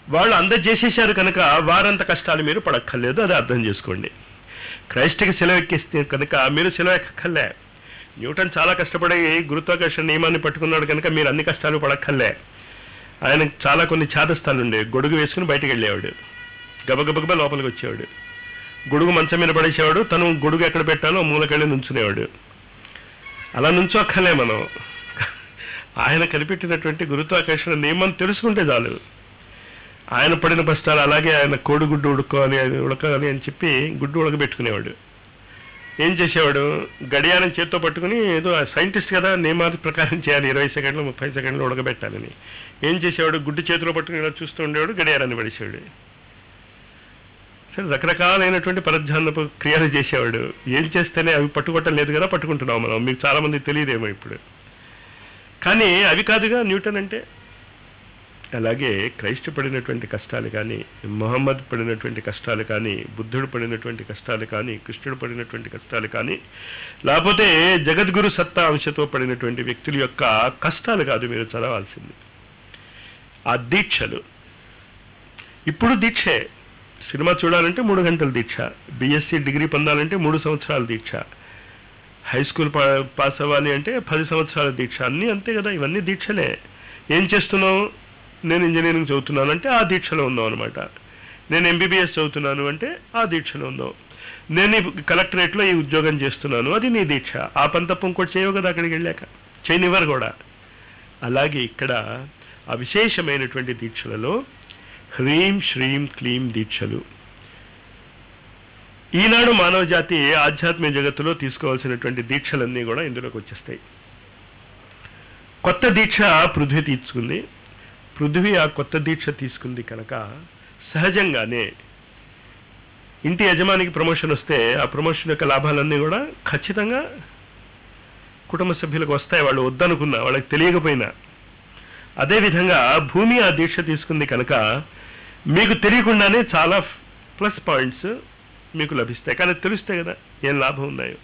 వాళ్ళు అందజేసేశారు కనుక వారంత కష్టాలు మీరు పడక్కర్లేదు, అది అర్థం చేసుకోండి. క్రైస్ట్కి సెలవు ఎక్కిస్తే కనుక మీరు సెలవు ఎక్కక్కర్లే. న్యూటన్ చాలా కష్టపడి గురుత్వాకర్షణ నియమాన్ని పట్టుకున్నాడు కనుక మీరు అన్ని కష్టాలు పడక్కర్లే. ఆయన చాలా కొన్ని ఛాదస్థాలు ఉండే, గొడుగు వేసుకుని బయటకు వెళ్ళేవాడు, గబగబగబా లోపలికి వచ్చేవాడు, గొడుగు మంచం మీద పడేసేవాడు, తను గొడుగు ఎక్కడ పెట్టాలో మూలకెళ్ళి నుంచునేవాడు. అలా నుంచోక్కర్లే మనం. ఆయన కనిపెట్టినటువంటి గురుత్వాకర్షణ నియమం తెలుసుకుంటే చాలు. ఆయన పడిన కష్టాలు అలాగే ఆయన కోడిగుడ్డు ఉడకాలి అని చెప్పి గుడ్డు ఉడకబెట్టుకునేవాడు. ఏం చేసేవాడు, గడియారం చేత్తో పట్టుకుని, ఏదో సైంటిస్ట్ కదా, నియమాల ప్రకారం చేయాలి, 20 సెకండ్లు 30 సెకండ్లు ఉడకబెట్టాలని. ఏం చేసేవాడు, గుడ్డు చేతిలో పట్టుకుని ఇలా చూస్తూ ఉండేవాడు, గడియారాన్ని పడేసేవాడు. సరే, రకరకాలైనటువంటి పరధ్యానపు క్రియలు చేసేవాడు. ఏం చేస్తేనే అవి పట్టుకోవటం లేదు కదా, పట్టుకుంటున్నాం మనం. మీకు చాలామంది తెలియదేమో ఇప్పుడు. కానీ అవి కాదుగా న్యూటన్ అంటే. అలాగే క్రైస్ట్ పడినటువంటి కష్టాలు కానీ, మొహమ్మద్ పడినటువంటి కష్టాలు కానీ, బుద్ధుడు పడినటువంటి కష్టాలు కానీ, కృష్ణుడు పడినటువంటి కష్టాలు కానీ, లేకపోతే జగద్గురు సత్తా అంశతో పడినటువంటి వ్యక్తుల యొక్క కష్టాలు కాదు మీరు చదవాల్సింది, ఆ దీక్షలు. ఇప్పుడు దీక్షే. సినిమా చూడాలంటే 3 గంటల దీక్ష, బిఎస్సి డిగ్రీ పొందాలంటే 3 సంవత్సరాల దీక్ష, హై స్కూల్ పాస్ అవ్వాలి అంటే 10 సంవత్సరాల దీక్ష. అన్నీ అంతే కదా, ఇవన్నీ దీక్షలే. ఏం చేస్తున్నావు, నేను ఇంజనీరింగ్ చదువుతున్నాను అంటే ఆ దీక్షలో ఉన్నావు అనమాట. నేను ఎంబీబీఎస్ చదువుతున్నాను అంటే ఆ దీక్షలో ఉన్నావు. నేను ఈ కలెక్టరేట్లో ఈ ఉద్యోగం చేస్తున్నాను, అది నీ దీక్ష. ఆ పని తప్ప ఇంకోటి చేయవు కదా అక్కడికి వెళ్ళాక, చేయనివ్వరు కూడా. అలాగే ఇక్కడ ఆ విశేషమైనటువంటి దీక్షలలో హ్రీం శ్రీం క్లీం దీక్షలు. ఈనాడు మానవ జాతి ఆధ్యాత్మిక జగత్తులో తీసుకోవాల్సినటువంటి దీక్షలన్నీ కూడా ఇందులోకి వచ్చేస్తాయి. కొత్త దీక్ష పృథ్వీ తీసుకుంది. పృథ్వీ ఆ కొత్త దీక్ష తీసుకుంది కనుక సహజంగానే ఇంటి యజమానికి ప్రమోషన్ వస్తే ఆ ప్రమోషన్ యొక్క లాభాలన్నీ కూడా ఖచ్చితంగా కుటుంబ సభ్యులకు వస్తాయి, వాళ్ళు వద్దనుకున్నా, వాళ్ళకి తెలియకపోయినా. అదేవిధంగా భూమి ఆ దీక్ష తీసుకుంది కనుక మీకు తెలియకుండానే చాలా ప్లస్ పాయింట్స్ మీకు లభిస్తాయి. కానీ తెలిస్తే కదా ఏం లాభం ఉన్నాయో,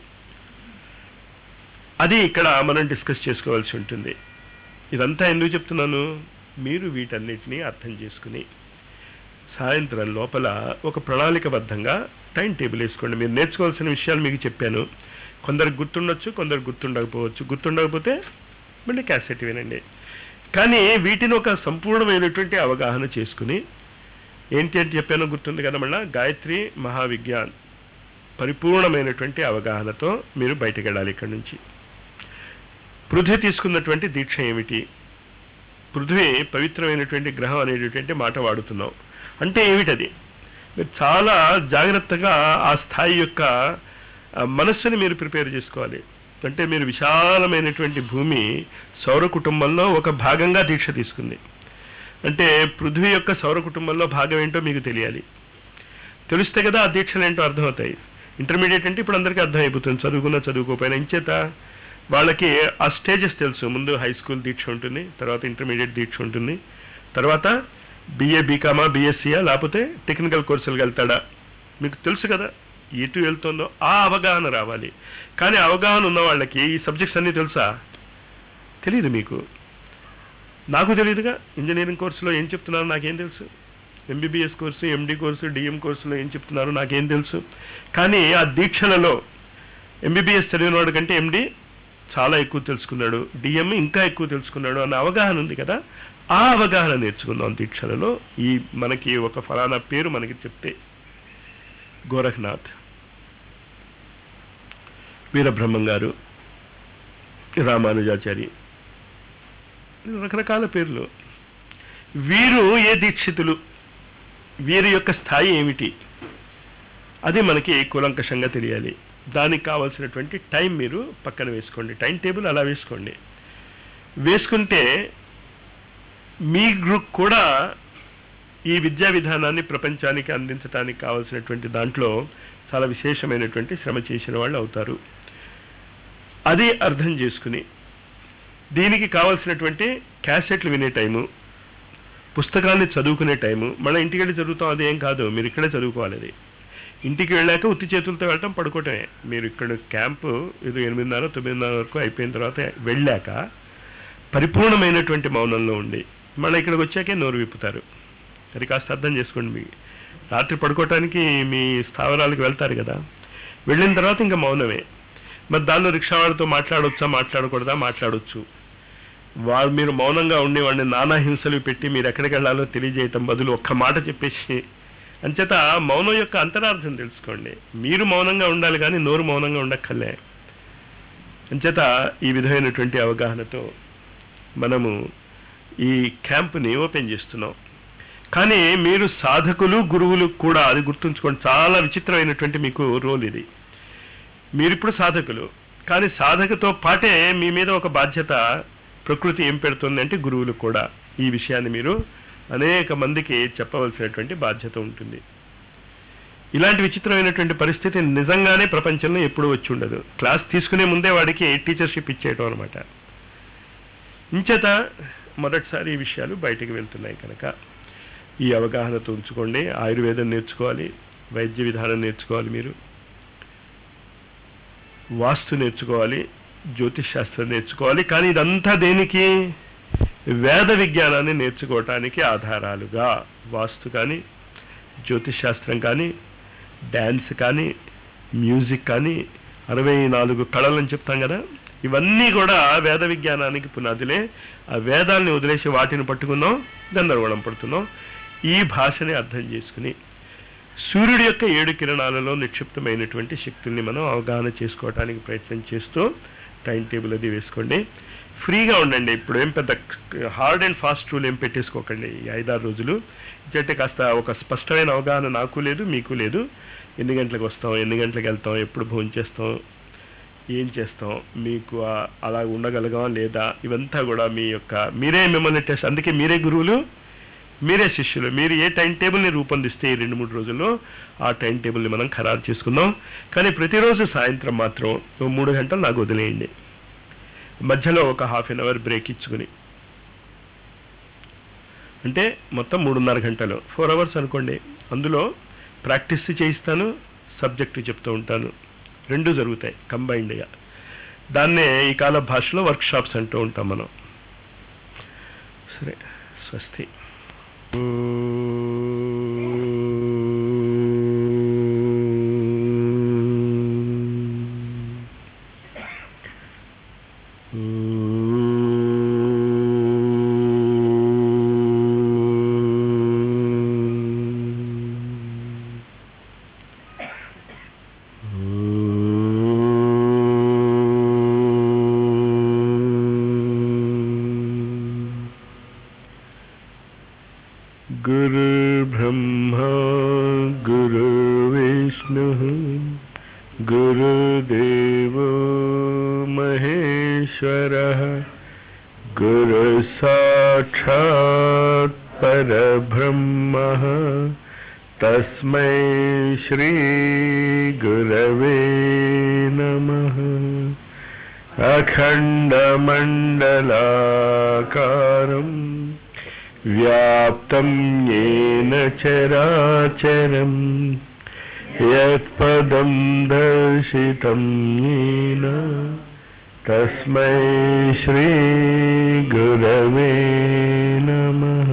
అది ఇక్కడ మనం డిస్కస్ చేసుకోవాల్సి ఉంటుంది. ఇదంతా ఎందుకు చెప్తున్నాను, మీరు వీటన్నిటినీ అర్థం చేసుకుని సాయంత్రం లోపల ఒక ప్రణాళికబద్ధంగా టైం టేబుల్ వేసుకోండి. మీరు నేర్చుకోవాల్సిన విషయాలు మీకు చెప్పాను. కొందరికి గుర్తుండొచ్చు, కొందరు గుర్తుండకపోవచ్చు. గుర్తుండకపోతే మళ్ళీ క్యాసెట్ వినండి. కానీ వీటిని ఒక సంపూర్ణమైనటువంటి అవగాహన చేసుకుని, ఏంటి అంటే చెప్పానో గుర్తుంది కదా, మళ్ళీ గాయత్రి మహావిజ్ఞాన్ పరిపూర్ణమైనటువంటి అవగాహనతో మీరు బయటకు వెళ్ళాలి ఇక్కడి నుంచి. పృథ్వీ తీసుకున్నటువంటి దీక్ష ఏమిటి, పృథ్వీ పవిత్రమైనటువంటి గ్రహం అనేటటువంటి మాట వాడుతున్నాం అంటే ఏమిటది, మీరు చాలా జాగ్రత్తగా ఆ స్థాయి యొక్క మనస్సుని మీరు ప్రిపేర్ చేసుకోవాలి. అంటే మీరు విశాలమైనటువంటి భూమి సౌర కుటుంబంలో ఒక భాగంగా దీక్ష తీసుకుంది అంటే పృథ్వీ యొక్క సౌర కుటుంబంలో భాగం ఏంటో మీకు తెలియాలి. తెలిస్తే కదా ఆ దీక్షలు ఏంటో అర్థమవుతాయి. ఇంటర్మీడియట్ అంటే ఇప్పుడు అందరికీ అర్థమైపోతుంది, చదువుకున్నా చదువుకోపోయినా. ఇంచేత వాళ్ళకి ఆ స్టేజెస్ తెలుసు. ముందు హై స్కూల్ దీక్ష ఉంటుంది, తర్వాత ఇంటర్మీడియట్ దీక్ష ఉంటుంది, తర్వాత బిఏ బీకామా బిఎస్సీయా లేకపోతే టెక్నికల్ కోర్సులకు వెళ్తాడా, మీకు తెలుసు కదా ఎటు వెళ్తుందో. ఆ అవగాహన రావాలి. కానీ అవగాహన ఉన్న వాళ్ళకి ఈ సబ్జెక్ట్స్ అన్నీ తెలుసా, తెలియదు. మీకు నాకు తెలియదుగా. ఇంజనీరింగ్ కోర్సులో ఏం చెప్తున్నారు నాకేం తెలుసు, MBBS course, MD course, DM కోర్సులో ఏం చెప్తున్నారు నాకేం తెలుసు. కానీ ఆ దీక్షలలో ఎంబీబీఎస్ చదివిన వాడు కంటే ఎండి చాలా ఎక్కువ తెలుసుకున్నాడు, డిఎం ఇంకా ఎక్కువ తెలుసుకున్నాడు అన్న అవగాహన ఉంది కదా. ఆ అవగాహన నేర్చుకుందాం దీక్షలలో. ఈ మనకి ఒక ఫలానా పేరు మనకి చెప్తే, గోరఖ్నాథ్, వీరబ్రహ్మం గారు, రామానుజాచారి, రకరకాల పేర్లు. వీరు ఏ దీక్షితులు, వీరి యొక్క స్థాయి ఏమిటి, అది మనకి కూలంకషంగా తెలియాలి. దానికి కావాల్సినటువంటి టైం మీరు పక్కన వేసుకోండి, టైం టేబుల్ అలా వేసుకోండి. వేసుకుంటే మీ గ్రూప్ కూడా ఈ విద్యా విధానాన్ని ప్రపంచానికి అందించడానికి కావాల్సినటువంటి దాంట్లో చాలా విశేషమైనటువంటి శ్రమ చేసిన వాళ్ళు అవుతారు. అది అర్థం చేసుకుని దీనికి కావాల్సినటువంటి క్యాసెట్లు వినే టైము, పుస్తకాన్ని చదువుకునే టైము. మన ఇంటికి వెళ్ళి చదువుతాం అదేం కాదు, మీరు ఇక్కడే చదువుకోవాలి. అది ఇంటికి వెళ్ళాక ఉత్తి చేతులతో వెళ్ళటం పడుకోవటమే. మీరు ఇక్కడ క్యాంపు ఇది 8:30 9:30 వరకు అయిపోయిన తర్వాత వెళ్ళాక పరిపూర్ణమైనటువంటి మౌనంలో ఉండి మళ్ళీ ఇక్కడికి వచ్చాకే నోరు విప్పుతారు. అది కాస్త అర్థం చేసుకోండి. మీ రాత్రి పడుకోవటానికి మీ స్థావరాలకు వెళ్తారు కదా, వెళ్ళిన తర్వాత ఇంకా మౌనమే. మరి దానిలో రిక్షా వాడితో మాట్లాడొచ్చా, మాట్లాడకూడదా? మాట్లాడొచ్చు. మీరు మౌనంగా ఉండి వాడిని నానా హింసలు పెట్టి మీరు ఎక్కడికి వెళ్ళాలో తెలియజేయటం బదులు ఒక్క మాట చెప్పేసి, అంచేత మౌనం యొక్క అంతరార్థం తెలుసుకోండి. మీరు మౌనంగా ఉండాలి కానీ నోరు మౌనంగా ఉండక్కర్లే. అంచేత ఈ విధమైనటువంటి అవగాహనతో మనము ఈ క్యాంపుని ఓపెన్ చేస్తున్నాం. కానీ మీరు సాధకులు, గురువులు కూడా, అది గుర్తుంచుకోండి. చాలా విచిత్రమైనటువంటి మీకు రోల్ ఇది. మీరిప్పుడు సాధకులు, కానీ సాధకతో పాటే మీ మీద ఒక బాధ్యత ప్రకృతి ఏం పెడుతుంది అంటే గురువులు కూడా ఈ విషయాన్ని మీరు అనేక మందికి చెప్పవలసినటువంటి బాధ్యత ఉంటుంది. ఇలాంటి విచిత్రమైనటువంటి పరిస్థితి నిజంగానే ప్రపంచంలో ఎప్పుడూ వచ్చి ఉండదు. క్లాస్ తీసుకునే ముందే వాడికి టీచర్షిప్ ఇచ్చేయటం అనమాట. ఇంచేత మొదటిసారి ఈ విషయాలు బయటికి వెళ్తున్నాయి కనుక ఈ అవగాహనతో ఉంచుకోండి. ఆయుర్వేదం నేర్చుకోవాలి, వైద్య విధానం నేర్చుకోవాలి, మీరు వాస్తు నేర్చుకోవాలి, జ్యోతిష్ శాస్త్రం నేర్చుకోవాలి. కానీ ఇదంతా దేనికి? వేద విజ్ఞానాన్ని నేర్చుకోవటానికి ఆధారాలుగా వాస్తు కానీ, జ్యోతిష్ శాస్త్రం కానీ, డ్యాన్స్ కానీ, మ్యూజిక్ కానీ, 64 కళలని చెప్తాం కదా, ఇవన్నీ కూడా వేద విజ్ఞానానికి పునాదులే. ఆ వేదాల్ని వదిలేసి వాటిని పట్టుకున్నాం, గందరగోళం పడుతున్నాం. ఈ భాషని అర్థం చేసుకుని సూర్యుడి యొక్క 7 కిరణాలలో నిక్షిప్తమైనటువంటి శక్తుల్ని మనం అవగాహన చేసుకోవడానికి ప్రయత్నం చేస్తూ టైం టేబుల్ అది వేసుకోండి. ఫ్రీగా ఉండండి. ఇప్పుడు ఏం పెద్ద హార్డ్ అండ్ ఫాస్ట్ రూల్ ఏం పెట్టేసుకోకండి. ఈ 5-6 రోజులు అంటే కాస్త ఒక స్పష్టమైన అవగాహన నాకు లేదు, మీకు లేదు. ఎన్ని గంటలకు వస్తాం, ఎన్ని గంటలకు వెళ్తాం, ఎప్పుడు భోజనం చేస్తాం, ఏం చేస్తాం, మీకు అలా ఉండగలగాం లేదా, ఇవంతా కూడా మీ యొక్క మీరే మిమ్మల్ని టెస్ట్. అందుకే మీరే గురువులు, మీరే శిష్యులు. మీరు ఏ టైం టేబుల్ని రూపొందిస్తే ఈ 2-3 రోజుల్లో ఆ టైం టేబుల్ని మనం ఖరారు చేసుకుందాం. కానీ ప్రతిరోజు సాయంత్రం మాత్రం 3 గంటలు నాకు వదిలేయండి. మధ్యలో ఒక ½ an hour బ్రేక్ ఇచ్చుకుని, అంటే మొత్తం 3.5 గంటలు, 4 hours అనుకోండి. అందులో ప్రాక్టీస్ చేయిస్తాను, సబ్జెక్టు చెప్తూ ఉంటాను, 2 జరుగుతాయి కంబైన్డ్గా. దాన్నే ఈ కాల భాషలో వర్క్షాప్స్ అంటూ ఉంటాం మనం. సరే, స్వస్తి. गुरुर्ब्रह्मा गुरुर्विष्णुः गुरुदेवो महेश्वरः गुरुसाक्षात् परब्रह्मः तस्मै श्री गुरवे नमः। अखण्डमण्डलाकारम् व्याप्तं येन चराचरं यत्पदं दर्शितं येन तस्मै श्री गुरवे नमः।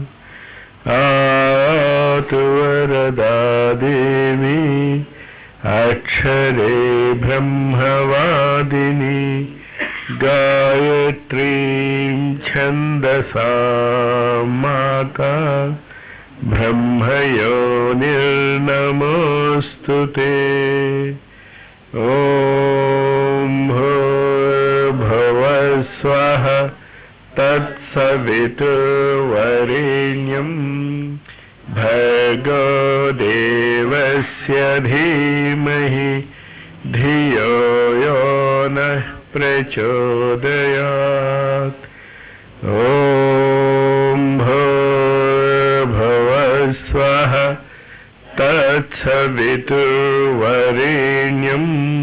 आतु वरदा देवी अक्षरे ब्रह्मवादिनी गायत्रीं छन्दसा माता ब्रह्मयोनिर्नमोऽस्तु ते। ॐ भूर्भुवः स्वः तत्सवितुर्वरेण्यं भर्गो देवस्य धीमहि धियो यो नः प्रचोदयात्। ॐ भूर्भुवः स्वः तत्सवितुर्वरेण्यं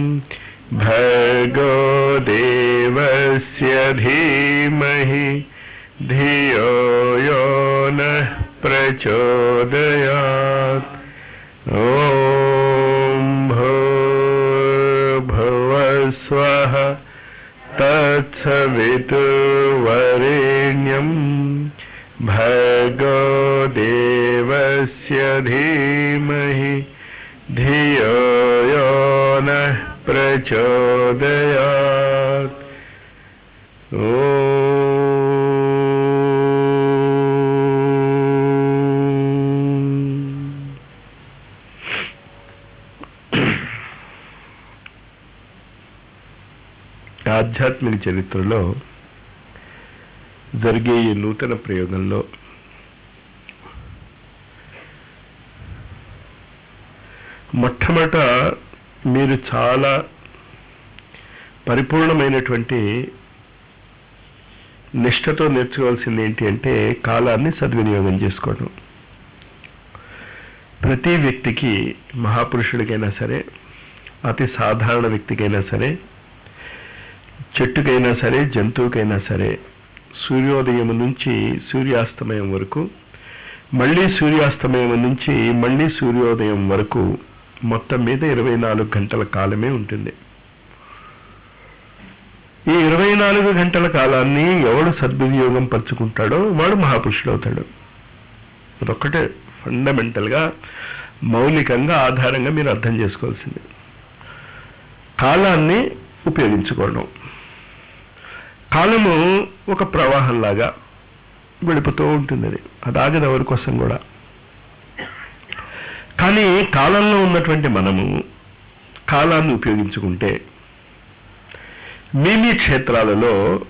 भर्गो देवस्य धीमहि धियो यो नः प्रचोदयात्। ॐ भूर्भुवः स्वः तत्सवितुर्वरेण्यं भर्गो देवस्य देवस्य धीमहि धियो यो नः प्रचोदयात्। ఆధ్యాత్మిక చరిత్రలో జరిగే ఈ నూతన ప్రయోగంలో మొట్టమొదట మీరు చాలా పరిపూర్ణమైనటువంటి నిష్ఠతో నేర్చుకోవాల్సింది ఏంటి అంటే కాలాన్ని సద్వినియోగం చేసుకోవడం. ప్రతి వ్యక్తికి, మహాపురుషుడికైనా సరే, అతి సాధారణ వ్యక్తికైనా సరే, చెట్టుకైనా సరే, జంతువుకైనా సరే, సూర్యోదయం నుంచి సూర్యాస్తమయం వరకు, మళ్ళీ సూర్యాస్తమయం నుంచి మళ్ళీ సూర్యోదయం వరకు మొత్తం మీద 24 గంటల కాలమే ఉంటుంది. ఈ 24 గంటల కాలాన్ని ఎవడు సద్వినియోగం పరుచుకుంటాడో వాడు మహాపురుషుడు అవుతాడు. అదొక్కటే ఫండమెంటల్గా, మౌలికంగా, ఆధారంగా మీరు అర్థం చేసుకోవాల్సింది. కాలాన్ని ఉపయోగించుకోవడం. కాలము ఒక ప్రవాహంలాగా గడిపుతూ ఉంటుంది. అది ఆగదు ఎవరి కోసం కూడా. కానీ కాలంలో ఉన్నటువంటి మనము కాలాన్ని ఉపయోగించుకుంటే మీ క్షేత్రాలలో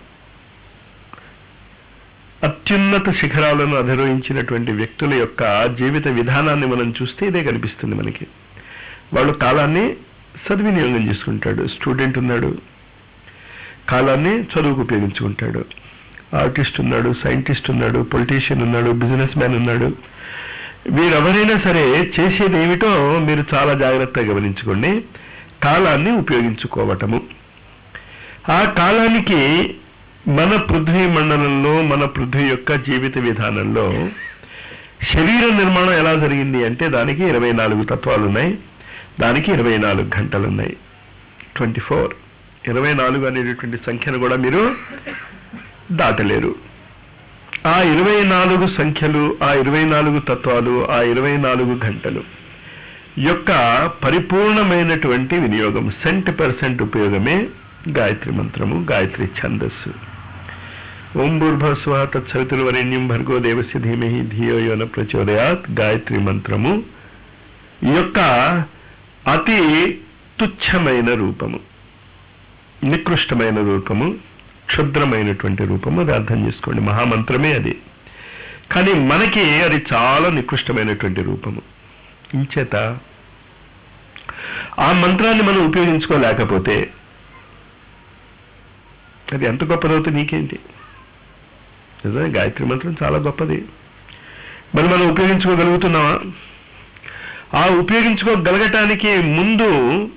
అత్యున్నత శిఖరాలను అధిరోహించినటువంటి వ్యక్తుల యొక్క జీవిత విధానాన్ని మనం చూస్తే ఇదే కనిపిస్తుంది మనకి. వాళ్ళు కాలాన్ని సద్వినియోగం చేసుకుంటాడు. స్టూడెంట్ ఉన్నాడు, కాలాన్ని చదువుకు ఉపయోగించుకుంటాడు. ఆర్టిస్ట్ ఉన్నాడు, సైంటిస్ట్ ఉన్నాడు, పొలిటీషియన్ ఉన్నాడు, బిజినెస్ మ్యాన్ ఉన్నాడు. వీరెవరైనా సరే చేసేది ఏమిటో మీరు చాలా జాగ్రత్తగా గమనించుకోండి. కాలాన్ని ఉపయోగించుకోవటము. ఆ కాలానికి మన పృథ్వీ మండలంలో, మన పృథ్వీ యొక్క జీవిత విధానంలో శరీర నిర్మాణం ఎలా జరిగింది అంటే దానికి 24 తత్వాలు ఉన్నాయి, దానికి 24 గంటలు ఉన్నాయి. 24, 24 అనేటటువంటి సంఖ్యను కూడా మీరు దాటలేరు. ఆ 24 సంఖ్యలు, ఆ 24 తత్వాలు, ఆ 24 గంటలు యొక్క పరిపూర్ణమైనటువంటి వినియోగం, 100% ఉపయోగమే గాయత్రి మంత్రము, గాయత్రి ఛందస్సు. ఓం భూర్భువస్సుః తత్సవితుర్వరేణ్యం భర్గో దేవస్య ధీమహి ధియో యో నః ప్రచోదయాత్. గాయత్రి మంత్రము యొక్క అతి తుచ్చమైన రూపము, నికృష్టమైన రూపము, క్షుద్రమైనటువంటి రూపము. అది అర్థం చేసుకోండి. మహామంత్రమే అది, కానీ మనకి అది చాలా నికృష్టమైనటువంటి రూపము. ఇంచేత ఆ మంత్రాన్ని మనం ఉపయోగించుకోలేకపోతే అది ఎంత గొప్పదవుతుంది నీకేంటి? నిజమే, గాయత్రి మంత్రం చాలా గొప్పది. మరి మనం ఉపయోగించుకోగలుగుతున్నావా? ఆ ఉపయోగించుకోగలగటానికి ముందు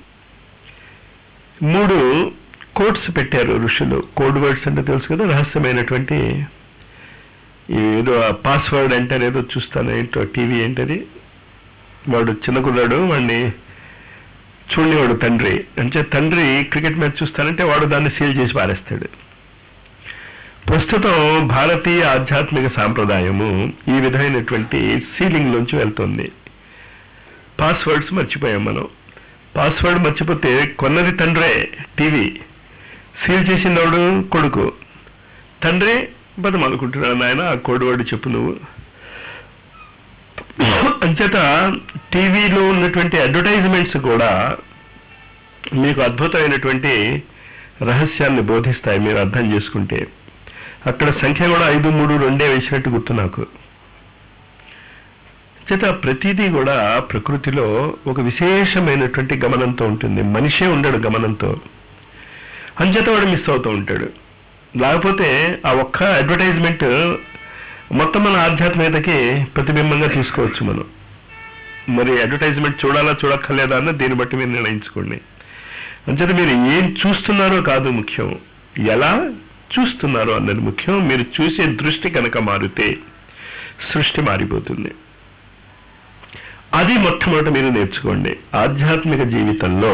3 కోడ్స్ పెట్టారు ఋషులు. కోడ్ వర్డ్స్ అంటే తెలుసు కదా, రహస్యమైనటువంటి. ఏదో పాస్వర్డ్ అంటే ఏదో చూస్తాను, ఏంటో టీవీ ఏంటది, వాడు చిన్న కుర్రాడు, వాడిని చూడనివాడు తండ్రి. అంటే తండ్రి క్రికెట్ మ్యాచ్ చూస్తానంటే వాడు దాన్ని సీల్ చేసి పారేస్తాడు. ప్రస్తుతం భారతీయ ఆధ్యాత్మిక సాంప్రదాయము ఈ విధమైనటువంటి సీలింగ్ లోంచి వెళ్తుంది. పాస్వర్డ్స్ మర్చిపోయాం మనం. పాస్వర్డ్ మర్చిపోతే కొన్నది తండ్రే టీవీ, సీల్ చేసినవాడు కొడుకు. తండ్రి బతమాలుకుంటున్నాడు, నాయన ఆ కోడ్ వర్డ్ చెప్పు నువ్వు. అంచేత టీవీలో ఉన్నటువంటి అడ్వర్టైజ్మెంట్స్ కూడా మీకు అద్భుతమైనటువంటి రహస్యాన్ని బోధిస్తాయి మీరు అర్థం చేసుకుంటే. అక్కడ సంఖ్య కూడా 5, 3, 2 వేసినట్టు గుర్తు నాకు. చేత ప్రతిదీ కూడా ప్రకృతిలో ఒక విశేషమైనటువంటి గమనంతో ఉంటుంది. మనిషే ఉండడు గమనంతో, అంచేత వాడు మిస్ అవుతూ ఉంటాడు. లేకపోతే ఆ ఒక్క అడ్వర్టైజ్మెంట్ మొత్తం మన ఆధ్యాత్మికతకి ప్రతిబింబంగా తీసుకోవచ్చు మనం. మరి అడ్వర్టైజ్మెంట్ చూడాలా చూడక్కర్లేదా అన్న దీన్ని బట్టి మీరు నిర్ణయించుకోండి. అంచేత మీరు ఏం చూస్తున్నారో కాదు ముఖ్యం, ఎలా చూస్తున్నారో అన్నది ముఖ్యం. మీరు చూసే దృష్టి కనుక మారితే సృష్టి మారిపోతుంది. అది మొట్టమొదట మీరు నేర్చుకోండి. ఆధ్యాత్మిక జీవితంలో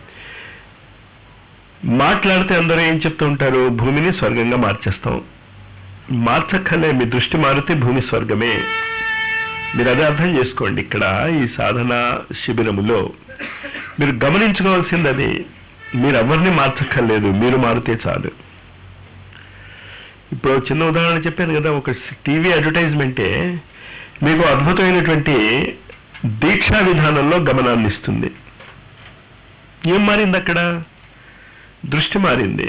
మాట్లాడితే అందరూ ఏం చెప్తూ ఉంటారు? భూమిని స్వర్గంగా మార్చేస్తాం. మార్చక్కలే, మీ దృష్టి మారితే భూమి స్వర్గమే. మీరు అదే అర్థం చేసుకోండి. ఇక్కడ ఈ సాధన శిబిరములో మీరు గమనించుకోవాల్సింది అది, మీరు ఎవరిని మార్చక్కర్లేదు, మీరు మారితే చాలు. ఇప్పుడు చిన్న ఉదాహరణ చెప్పాను కదా, ఒక టీవీ అడ్వర్టైజ్మెంటే మీకు అద్భుతమైనటువంటి దీక్షా విధానంలో గమనాన్ని ఇస్తుంది. ఏం మారింది అక్కడ? దృష్టి మారింది.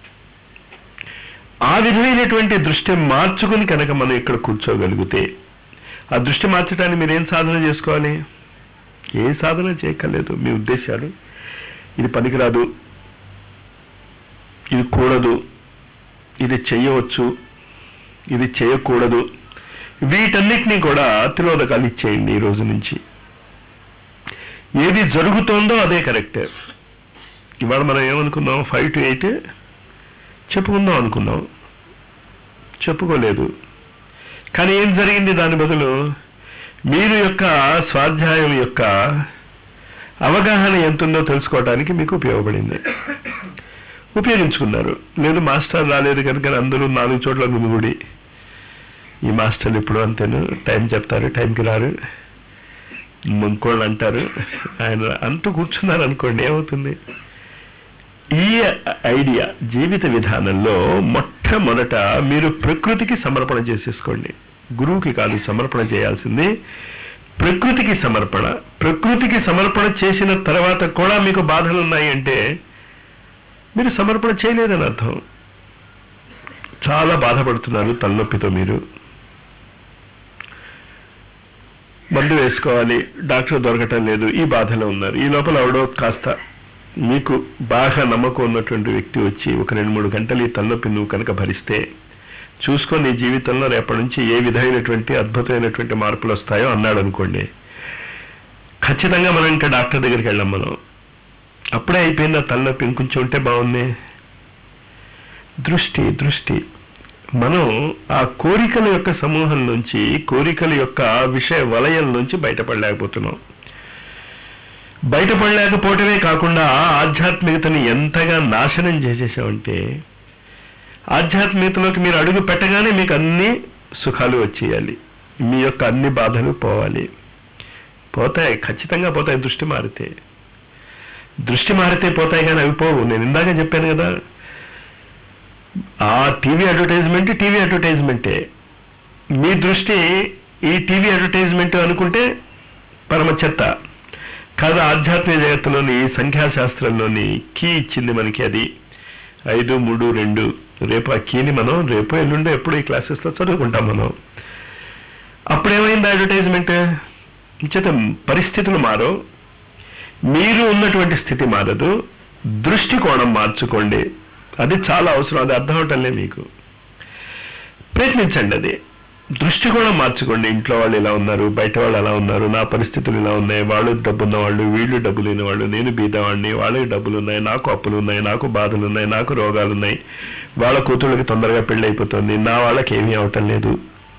ఆ విధమైనటువంటి దృష్టి మార్చుకుని కనుక మనం ఇక్కడ కూర్చోగలిగితే, ఆ దృష్టి మార్చడానికి మీరేం సాధన చేసుకోవాలి? ఏ సాధన చేయక్కర్లేదు. మీ ఉద్దేశాలు, ఇది పనికిరాదు, ఇది కూడదు, ఇది చెయ్యవచ్చు, ఇది చేయకూడదు, వీటన్నిటినీ కూడా తిలోదకాలు ఇచ్చేయండి ఈ రోజు నుంచి. ఏది జరుగుతోందో అదే కరెక్ట్. ఇవాళ మనం ఏమనుకున్నాం? 5 to 8 చెప్పుకుందాం అనుకున్నాం, చెప్పుకోలేదు. కానీ ఏం జరిగింది? దాని బదులు మీరు యొక్క స్వాధ్యాయం యొక్క అవగాహన ఎంతుందో తెలుసుకోవడానికి మీకు ఉపయోగపడింది. ఉపయోగించుకున్నారు. లేదు మాస్టర్ రాలేదు కనుక అందరూ 4 చోట్ల గుమిగుడి. ఈ మాస్టర్లు ఇప్పుడు అంతేను, టైం చెప్తారు, టైంకి రారు, ఇంకోళ్ళు అంటారు, ఆయన అంటూ కూర్చున్నారు అనుకోండి, ఏమవుతుంది? ఈ ఐడియా జీవిత విధానంలో మొట్టమొదట మీరు ప్రకృతికి సమర్పణ చేసేసుకోండి. గురువుకి కాదు సమర్పణ చేయాల్సింది, ప్రకృతికి సమర్పణ. ప్రకృతికి సమర్పణ చేసిన తర్వాత కూడా మీకు బాధలు ఉన్నాయి అంటే మీరు సమర్పణ చేయలేదని అర్థం. చాలా బాధపడుతున్నారు తలనొప్పితో, మీరు మందు వేసుకోవాలి, డాక్టర్ దొరకటం లేదు, ఈ బాధలో ఉన్నారు. ఈ లోపల ఎవడో కాస్త మీకు బాగా నమ్మకం ఉన్నటువంటి వ్యక్తి వచ్చి ఒక 2-3 గంటలు ఈ తలనొప్పి నువ్వు కనుక భరిస్తే చూసుకొని నీ జీవితంలో రేపటి నుంచి ఏ విధమైనటువంటి అద్భుతమైనటువంటి మార్పులు వస్తాయో అన్నాడు అనుకోండి, ఖచ్చితంగా మనం ఇంకా డాక్టర్ దగ్గరికి వెళ్ళాం. మనం అప్పుడే అయిపోయింది ఆ తలనొప్పి, ఇంకొంచెం ఉంటే బాగుంది. దృష్టి దృష్టి మనం ఆ కోరికల యొక్క సమూహం నుంచి, కోరికల యొక్క విషయ వలయం నుంచి బయటపడలేకపోతున్నాం. బయటపడలేకపోవటమే కాకుండా ఆధ్యాత్మికతని ఎంతగా నాశనం చేసేసామంటే, ఆధ్యాత్మికతలోకి మీరు అడుగు పెట్టగానే మీకు అన్ని సుఖాలు వచ్చేయాలి, మీ యొక్క అన్ని బాధలు పోవాలి. పోతాయి, ఖచ్చితంగా పోతాయి. దృష్టి మారితే, దృష్టి మారితే పోతాయి, కానీ అవి పోవు. నేను ఇందాక చెప్పాను కదా, ఆ టీవీ అడ్వర్టైజ్మెంటే. మీ దృష్టి ఈ టీవీ అడ్వర్టైజ్మెంట్ అనుకుంటే పరమ చెత్త కాదు. ఆధ్యాత్మిక జగత్తులోని సంఖ్యాశాస్త్రంలోని కీ ఇచ్చింది మనకి, అది 5, 3, 2. రేపు ఆ కీని మనం రేపు ఎల్లుండో ఎప్పుడు ఈ క్లాసెస్లో చదువుకుంటాం మనం. అప్పుడేమైంది అడ్వర్టైజ్మెంట్ చేత? పరిస్థితులు మారో, మీరు ఉన్నటువంటి స్థితి మారదు. దృష్టికోణం మార్చుకోండి, అది చాలా అవసరం. అది అర్థం అవటంలే మీకు. ప్రయత్నించండి, అది దృష్టికోణం మార్చుకోండి. ఇంట్లో వాళ్ళు ఇలా ఉన్నారు, బయట వాళ్ళు అలా ఉన్నారు, నా పరిస్థితులు ఇలా ఉన్నాయి, వాళ్ళు డబ్బున్న వాళ్ళు, వీళ్ళు డబ్బు లేని వాళ్ళు, నేను బీదవాడిని, వాళ్ళకి డబ్బులు ఉన్నాయి, నాకు అప్పులు ఉన్నాయి, నాకు బాధలు ఉన్నాయి, నాకు రోగాలు ఉన్నాయి, వాళ్ళ కూతుళ్ళకి తొందరగా పెళ్ళి అయిపోతుంది, నా వాళ్ళకి ఏమీ అవటం లేదు.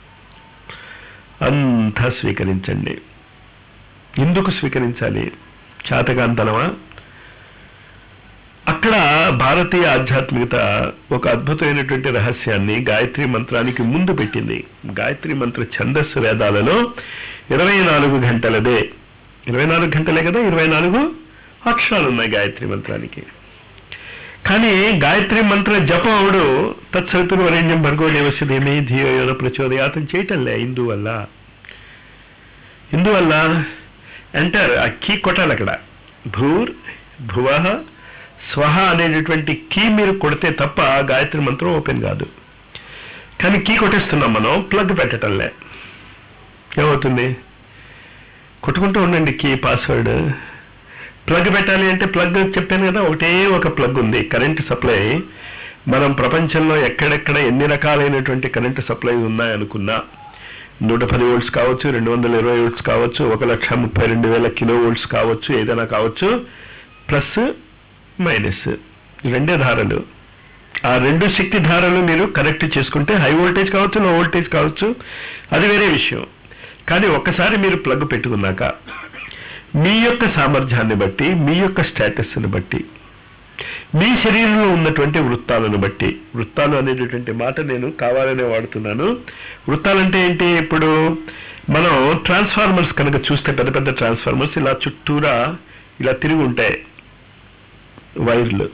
అంతా స్వీకరించండి. ఎందుకు స్వీకరించాలి? చేతగాంతనమా? అక్కడ భారతీయ ఆధ్యాత్మికత ఒక అద్భుతమైనటువంటి రహస్యాన్ని గాయత్రి మంత్రానికి ముందు పెట్టింది. గాయత్రి మంత్ర ఛందస్సు వేదాలలో 24 గంటలదే. 24 గంటలే కదా, 24 అక్షరాలు ఉన్నాయి గాయత్రి మంత్రానికి. కానీ గాయత్రి మంత్ర జపం అవడు తత్సవితుర్ వరేణ్యం భర్గో దేవస్య ధీమహి ధియో యో నః ప్రచోదయాత్ చేయటంలే. ఇందువల్ల అంటారు, ఆ కీ కొట్టాలి అక్కడ. భూర్ భువః స్వహ అనేటటువంటి కీ మీరు కొడితే తప్ప గాయత్రి మంత్రం ఓపెన్ కాదు. కానీ కీ కొట్టేస్తున్నాం మనం, ప్లగ్ పెట్టటంలే. ఏమవుతుంది? కొట్టుకుంటూ ఉండండి కీ, పాస్వర్డ్. ప్లగ్ పెట్టాలి అంటే ప్లగ్ చెప్పాను కదా, ఒకటే ఒక ప్లగ్ ఉంది, కరెంట్ సప్లై. మనం ప్రపంచంలో ఎక్కడెక్కడ ఎన్ని రకాలైనటువంటి కరెంటు సప్లై ఉన్నాయనుకున్నా, 110 వోల్ట్స్ కావచ్చు, 220 వోల్ట్స్ కావచ్చు, 1,32,000 కిలో వోల్ట్స్ కావచ్చు, ఏదైనా కావచ్చు. ప్లస్ మైనస్ 2 ధారలు. ఆ 2 శక్తి ధారలు మీరు కనెక్ట్ చేసుకుంటే హై వోల్టేజ్ కావచ్చు, లో వోల్టేజ్ కావచ్చు, అది వేరే విషయం. కానీ ఒక్కసారి మీరు ప్లగ్ పెట్టుకున్నాక మీ యొక్క సామర్థ్యాన్ని బట్టి, మీ యొక్క స్టేటస్ని బట్టి మీ శరీరంలో ఉన్నటువంటి వృత్తాలను బట్టి, వృత్తాలు అనేటటువంటి మాట నేను కావాలనే వాడుతున్నాను. వృత్తాలంటే ఏంటి? ఇప్పుడు మనం ట్రాన్స్ఫార్మర్స్ కనుక చూస్తే, పెద్ద పెద్ద ట్రాన్స్ఫార్మర్స్ ఇలా చుట్టూరా ఇలా తిరిగి ఉంటాయి వైర్లు,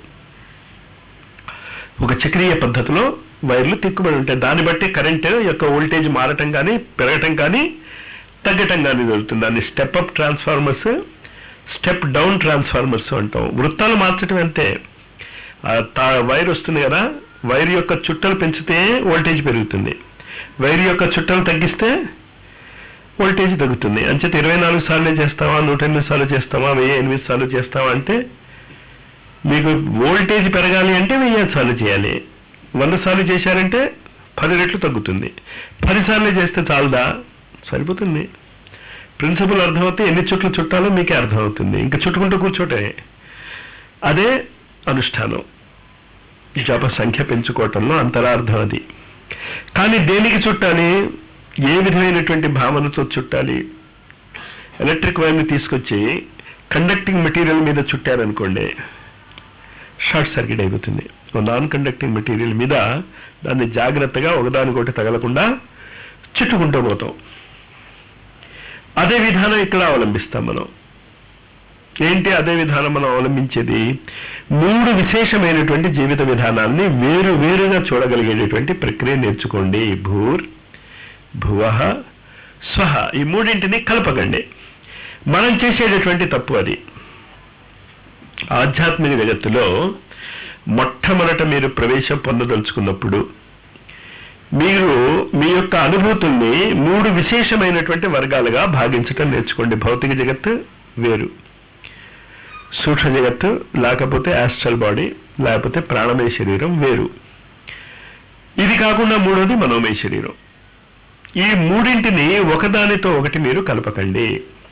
ఒక చక్రీయ పద్ధతిలో వైర్లు తిక్కుబడి ఉంటాయి. దాన్ని బట్టి కరెంటు యొక్క వోల్టేజ్ మారటం కానీ పెరగటం కానీ తగ్గటం కానీ జరుగుతుంది. దాన్ని step up transformers, step down transformers అంటాం. వృత్తాలు మార్చడం అంతే. వైర్ వస్తుంది కదా, వైర్ యొక్క చుట్టలు పెంచితే వోల్టేజ్ పెరుగుతుంది, వైర్ యొక్క చుట్టలు తగ్గిస్తే వోల్టేజ్ తగ్గుతుంది. అంచేత 24 సార్లు చేస్తావా, 108 సార్లు చేస్తావా, 1008 సార్లు చేస్తావా అంటే, మీకు వోల్టేజ్ పెరగాలి అంటే 1000 సార్లు చేయాలి. 100 సార్లు చేశారంటే 10 రెట్లు తగ్గుతుంది. 10 సార్లు చేస్తే చాలదా? సరిపోతుంది. ప్రిన్సిపల్ అర్థమవుతే ఎన్ని చుట్లు చుట్టాలో మీకే అర్థమవుతుంది. ఇంకా చుట్టుకుంటూ కూర్చోటే. అదే అనుష్ఠానం. జప సంఖ్య పెంచుకోవటంలో అంతరార్థం అది. కానీ దేనికి చుట్టాలి? ఏ విధమైనటువంటి భావనతో చుట్టాలి? ఎలక్ట్రిక్ వైర్ని తీసుకొచ్చి కండక్టింగ్ మెటీరియల్ మీద చుట్టారనుకోండి, షార్ట్ సర్క్యూట్ అయిపోతుంది. నాన్ కండక్టింగ్ మెటీరియల్ మీద దాన్ని జాగ్రత్తగా ఒకదానికొకటి తగలకుండా చుట్టుకుంటూ పోతాం. అదే విధానం ఇక్కడ అవలంబిస్తాం మనం. ఏంటి అదే విధానం మనం అవలంబించేది? 3 విశేషమైనటువంటి జీవిత విధానాన్ని వేరు వేరుగా చూడగలిగేటటువంటి ప్రక్రియ నేర్చుకోండి. భూర్, భువః, స్వః. ఈ మూడింటిని కలపకండి. మనం చేసేటటువంటి తప్పు అది. ఆధ్యాత్మిక జగత్తులో మొట్టమొదట మీరు ప్రవేశం పొందదలుచుకున్నప్పుడు మీరు మీ యొక్క అనుభూతుల్ని 3 విశేషమైనటువంటి వర్గాలుగా భాగించటం నేర్చుకోండి. భౌతిక జగత్తు వేరు, సూక్ష్మ జగత్తు లేకపోతే యాస్ట్రల్ బాడీ లేకపోతే ప్రాణమయ శరీరం వేరు. ఇది కాకుండా మూడోది మనోమయ శరీరం. ఈ మూడింటిని ఒకదానితో ఒకటి మీరు కలపకండి.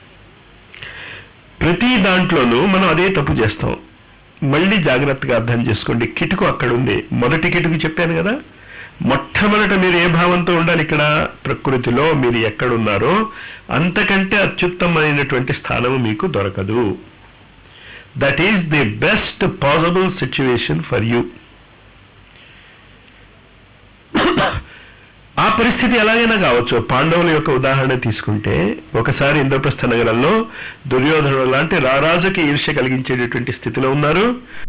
ప్రతి దాంట్లోనూ మనం అదే తప్పు చేస్తాం. మళ్ళీ జాగ్రత్తగా అర్థం చేసుకోండి. కిటుకు అక్కడ ఉంది. మొదటి కిటుకు చెప్పాను కదా, మొట్టమొదట మీరు ఏ భావంతో ఉండాలి? ఇక్కడ ప్రకృతిలో మీరు ఎక్కడున్నారో అంతకంటే అత్యుత్తమైనటువంటి స్థానము మీకు దొరకదు. That is the best possible situation for you. ఆ పరిస్థితి ఎలాగైనా కావచ్చు. పాండవుల యొక్క ఉదాహరణ తీసుకుంటే, ఒకసారి ఇంద్రప్రస్థ నగరంలో దుర్యోధనుడు లాంటి రారాజుకి ఈర్ష్య కలిగించేటటువంటి స్థితిలో ఉన్నారు.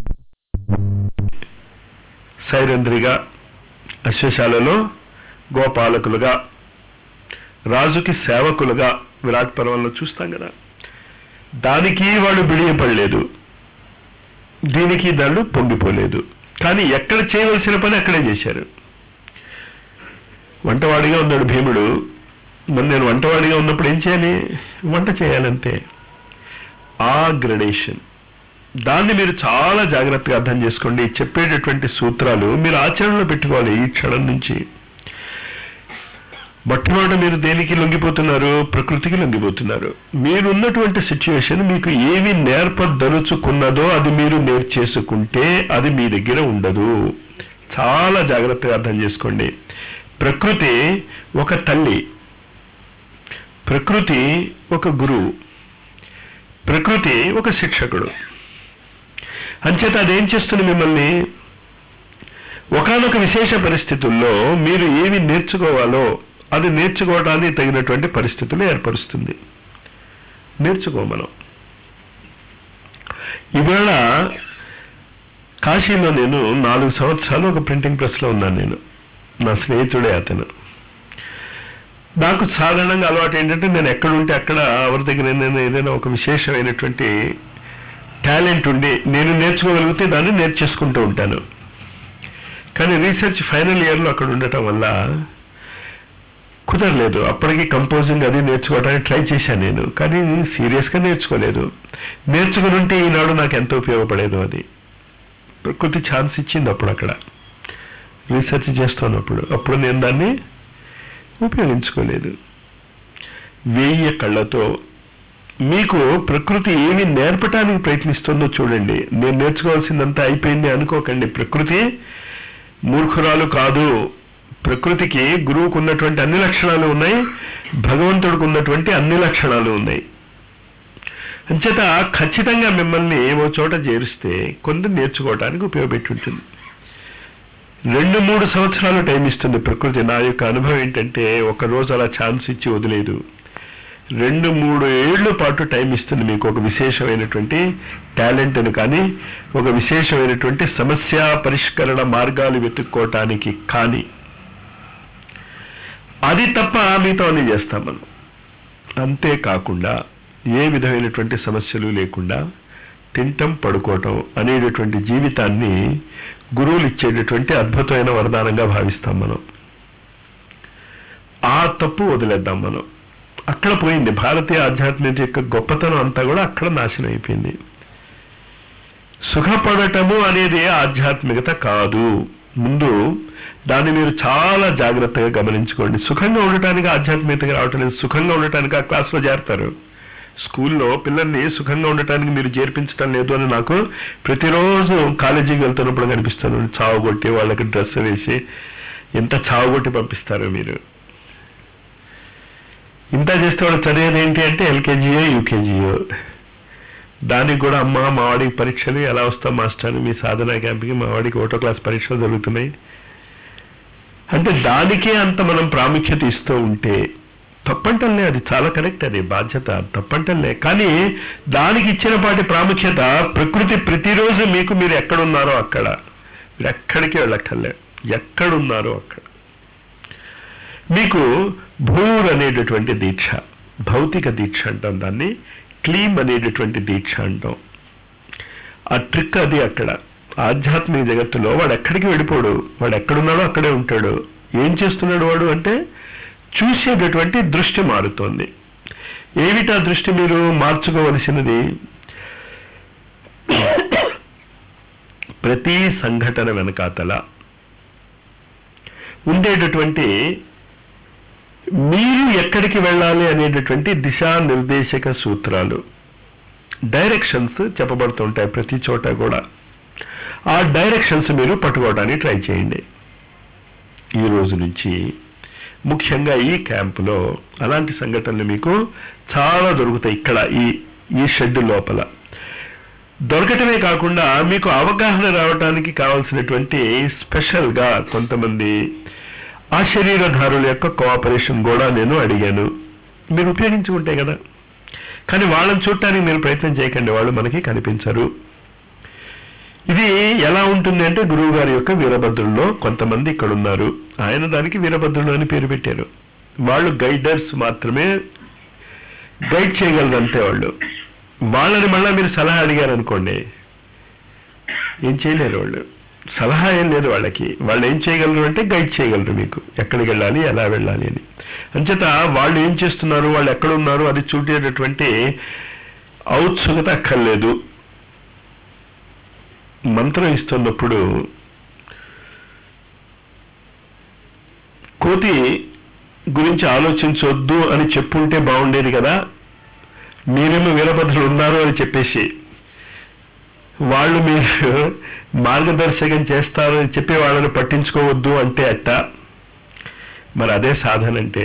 సైరంధ్రిగా, అశ్వశాలలో గోపాలకులుగా, రాజుకి సేవకులుగా విరాట్ పర్వంలో చూస్తాం కదా. దానికి వాళ్ళు బిడియపడలేదు, దీనికి దాళ్ళు పొంగిపోలేదు. కానీ ఎక్కడ చేయవలసిన పని అక్కడే చేశారు. వంటవాడిగా ఉన్నాడు భీముడు. మరి నేను వంటవాడిగా ఉన్నప్పుడు ఏం చేయాలి? వంట చేయాలంతే. ఆ గ్రడేషన్, దాన్ని మీరు చాలా జాగ్రత్తగా అర్థం చేసుకోండి. చెప్పేటటువంటి సూత్రాలు మీరు ఆచరణలో పెట్టుకోవాలి ఈ క్షణం నుంచి. మొట్టమొదట మీరు దేనికి లొంగిపోతున్నారు? ప్రకృతికి లొంగిపోతున్నారు. మీరున్నటువంటి సిచ్యువేషన్ మీకు ఏమి నేర్పదలుచుకున్నదో అది మీరు నేర్చేసుకుంటే అది మీ దగ్గర ఉండదు. చాలా జాగ్రత్తగా అర్థం చేసుకోండి. ప్రకృతి ఒక తల్లి, ప్రకృతి ఒక గురువు, ప్రకృతి ఒక శిక్షకుడు. అంచేత అదేం చేస్తుంది? మిమ్మల్ని ఒకానొక విశేష పరిస్థితుల్లో మీరు ఏమి నేర్చుకోవాలో అది నేర్చుకోవడానికి తగినటువంటి పరిస్థితులు ఏర్పరుస్తుంది. నేర్చుకో. మనం ఇవాళ కాశీలో నేను 4 సంవత్సరాలు ఒక ప్రింటింగ్ ప్రెస్లో ఉన్నాను. నేను, నా స్నేహితుడే అతను. నాకు సాధారణంగా అలవాటు ఏంటంటే, నేను ఎక్కడుంటే అక్కడ ఎవరి దగ్గర ఏదైనా ఒక విశేషమైనటువంటి టాలెంట్ ఉండి నేను నేర్చుకోగలిగితే దాన్ని నేర్చేసుకుంటూ ఉంటాను. కానీ రీసెర్చ్ ఫైనల్ ఇయర్లో అక్కడ ఉండటం వల్ల కుదరలేదు. అప్పటికి కంపోజింగ్ అది నేర్చుకోవడానికి ట్రై చేశాను నేను, కానీ సీరియస్గా నేర్చుకోలేదు. నేర్చుకుని ఉంటే ఈనాడు నాకు ఎంతో ఉపయోగపడేది. అది ప్రకృతి ఛాన్స్ ఇచ్చింది అప్పుడు అక్కడ రీసెర్చ్ చేస్తున్నప్పుడు. అప్పుడు నేను దాన్ని ఉపయోగించుకోలేదు. 1000 కళ్ళతో మీకు ప్రకృతి ఏమి నేర్పటానికి ప్రయత్నిస్తుందో చూడండి. నేను నేర్చుకోవాల్సిందంతా అయిపోయింది అనుకోకండి. ప్రకృతి మూర్ఖురాలు కాదు. ప్రకృతికి గురువుకు ఉన్నటువంటి అన్ని లక్షణాలు ఉన్నాయి, భగవంతుడికి ఉన్నటువంటి అన్ని లక్షణాలు ఉన్నాయి. అంచేత ఖచ్చితంగా మిమ్మల్ని ఓ చోట చేరిస్తే కొంత నేర్చుకోవడానికి ఉపయోగపెట్టి ఉంటుంది. 2-3 సంవత్సరాలు టైం ఇస్తుంది ప్రకృతి. నా యొక్క అనుభవం ఏంటంటే ఒకరోజు అలా ఛాన్స్ ఇచ్చి వదిలేదు. 2-3 ఏళ్ల పాటు టైం ఇస్తుంది మీకు ఒక విశేషమైనటువంటి టాలెంట్ను కానీ ఒక విశేషమైనటువంటి సమస్య పరిష్కరణ మార్గాలు వెతుక్కోవటానికి. కానీ అది తప్ప మిగతా అన్ని చేస్తాం మనం. అంతేకాకుండా ఏ విధమైనటువంటి సమస్యలు లేకుండా తింటం పడుకోవటం అనేటటువంటి జీవితాన్ని గురువులు ఇచ్చేటటువంటి అద్భుతమైన వరదానంగా భావిస్తాం మనం. ఆ తప్పు వదిలేద్దాం మనం. అక్కడ పోయింది భారతీయ ఆధ్యాత్మికత యొక్క గొప్పతనం అంతా కూడా అక్కడ నాశనం అయిపోయింది. సుఖపడటము అనేది ఆధ్యాత్మికత కాదు. ముందు దాన్ని మీరు చాలా జాగ్రత్తగా గమనించుకోండి. సుఖంగా ఉండటానికి ఆధ్యాత్మికతగా రావటం లేదు. సుఖంగా ఉండటానికి ఆ క్లాస్లో చేరతారు. స్కూల్లో పిల్లల్ని సుఖంగా ఉండటానికి మీరు చేర్పించడం లేదు అని నాకు ప్రతిరోజు కాలేజీకి వెళ్తున్నప్పుడు కనిపిస్తాను. చావుగొట్టి వాళ్ళకి డ్రెస్ వేసి ఎంత చావుగొట్టి పంపిస్తారు మీరు. ఇంత చేస్తే వాళ్ళు చదివేది ఏంటి అంటే ఎల్కేజీయో యూకేజీయో. దానికి కూడా అమ్మ మా వాడికి పరీక్షలు ఎలా వస్తాం మాస్టర్ మీ సాధనా క్యాంప్కి, మా వాడికి 1వ క్లాస్ పరీక్షలు జరుగుతున్నాయి అంటే దానికే అంత మనం ప్రాముఖ్యత ఇస్తూ ఉంటే తప్పంటలే. అది చాలా కరెక్ట్, అది బాధ్యత, తప్పంటలే. కానీ దానికి ఇచ్చిన పాటి ప్రాముఖ్యత ప్రకృతి ప్రతిరోజు మీకు మీరు ఎక్కడున్నారో అక్కడ, మీరు ఎక్కడికి వెళ్ళక్కర్లే, ఎక్కడున్నారో అక్కడ మీకు భూర్ అనేటటువంటి దీక్ష, భౌతిక దీక్ష అంటాం దాన్ని, క్లీమ్ అనేటటువంటి దీక్ష అంటాం. ఆ ట్రిక్ అది. అక్కడ ఆధ్యాత్మిక జగత్తులో వాడు ఎక్కడికి వెళ్ళిపోడు, వాడు ఎక్కడున్నాడో అక్కడే ఉంటాడు. ఏం చేస్తున్నాడు వాడు అంటే చూసేటటువంటి దృష్టి మారుతోంది. ఏమిటా దృష్టి మీరు మార్చుకోవలసినది? ప్రతి సంఘటన వెనకాతల ఉండేటటువంటి మీరు ఎక్కడికి వెళ్ళాలి అనేటటువంటి దిశానిర్దేశక సూత్రాలు, డైరెక్షన్స్ చెప్పబడుతుంటాయి ప్రతి చోట కూడా. ఆ డైరెక్షన్స్ మీరు పట్టుకోవడానికి ట్రై చేయండి. ఈ రోజు నుంచి ముఖ్యంగా ఈ క్యాంపులో అలాంటి సంఘటనలు మీకు చాలా దొరుకుతాయి. ఇక్కడ ఈ షెడ్ లోపల దొరకటమే కాకుండా మీకు అవగాహన రావడానికి కావాల్సినటువంటి స్పెషల్గా కొంతమంది ఆ శరీరధారుల యొక్క కోఆపరేషన్ కూడా నేను అడిగాను. మీరు ఉపయోగించుకుంటే కదా. కానీ వాళ్ళని చూడటానికి మీరు ప్రయత్నం చేయకండి, వాళ్ళు మనకి కనిపించరు. ఇది ఎలా ఉంటుంది అంటే గురువు గారి యొక్క వీరభద్రుల్లో కొంతమంది ఇక్కడ ఉన్నారు. ఆయన దానికి వీరభద్రులు అని పేరు పెట్టారు. వాళ్ళు గైడర్స్ మాత్రమే, గైడ్ చేయగలరు అంతే. వాళ్ళని మళ్ళీ మీరు సలహా అడిగారు అనుకోండి, ఏం చేయలేరు వాళ్ళు. సలహా ఏం లేదు వాళ్ళకి. వాళ్ళు ఏం చేయగలరు అంటే గైడ్ చేయగలరు మీకు ఎక్కడికి వెళ్ళాలి, ఎలా వెళ్ళాలి అని. అంచేత వాళ్ళు ఏం చేస్తున్నారు, వాళ్ళు ఎక్కడున్నారు అది చూడేటటువంటి ఔత్సుకత అక్కర్లేదు. మంత్రం ఇస్తున్నప్పుడు కోతి గురించి ఆలోచించొద్దు అని చెప్పుంటే బాగుండేది కదా. మీరేమో వీరభద్రులు ఉన్నారు అని చెప్పేసి వాళ్ళు మీరు మార్గదర్శకం చేస్తారు అని చెప్పి వాళ్ళని పట్టించుకోవద్దు అంటే అట్ట. మరి అదే సాధన అంటే.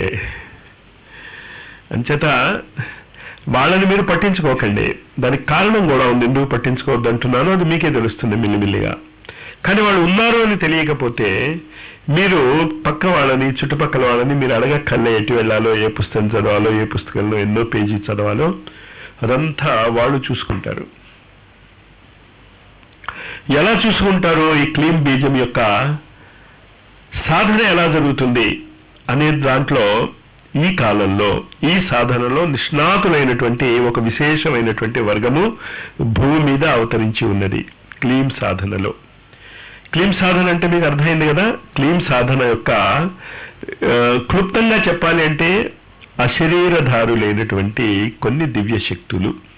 అంచేత వాళ్ళని మీరు పట్టించుకోకండి. దానికి కారణం కూడా ఉంది, ఎందుకు పట్టించుకోవద్దు అంటున్నాను అది మీకే తెలుస్తుంది మెల్లిమెల్లిగా. కానీ వాళ్ళు ఉన్నారు అని తెలియకపోతే మీరు పక్క వాళ్ళని, చుట్టుపక్కల వాళ్ళని మీరు అడగక్కర్లే ఎటు వెళ్ళాలో, ఏ పుస్తకం చదవాలో, ఏ పుస్తకంలో ఎన్నో పేజీ చదవాలో అదంతా వాళ్ళు చూసుకుంటారు. ఎలా చూసుకుంటారో ఈ క్లీన్ బీజం యొక్క సాధన ఎలా జరుగుతుంది అనే దాంట్లో ఈ కాలంలో ఈ సాధనలో నిష్ణాతులైనటువంటి ఒక విశేషమైనటువంటి వర్గము భూమి మీద అవతరించి ఉన్నది క్లీం సాధనలో. క్లీం సాధన అంటే మీకు అర్థమైంది కదా. క్లీం సాధన యొక్క క్లుప్తంగా చెప్పాలి అంటే అశరీరధారులైనటువంటి కొన్ని దివ్య శక్తులు,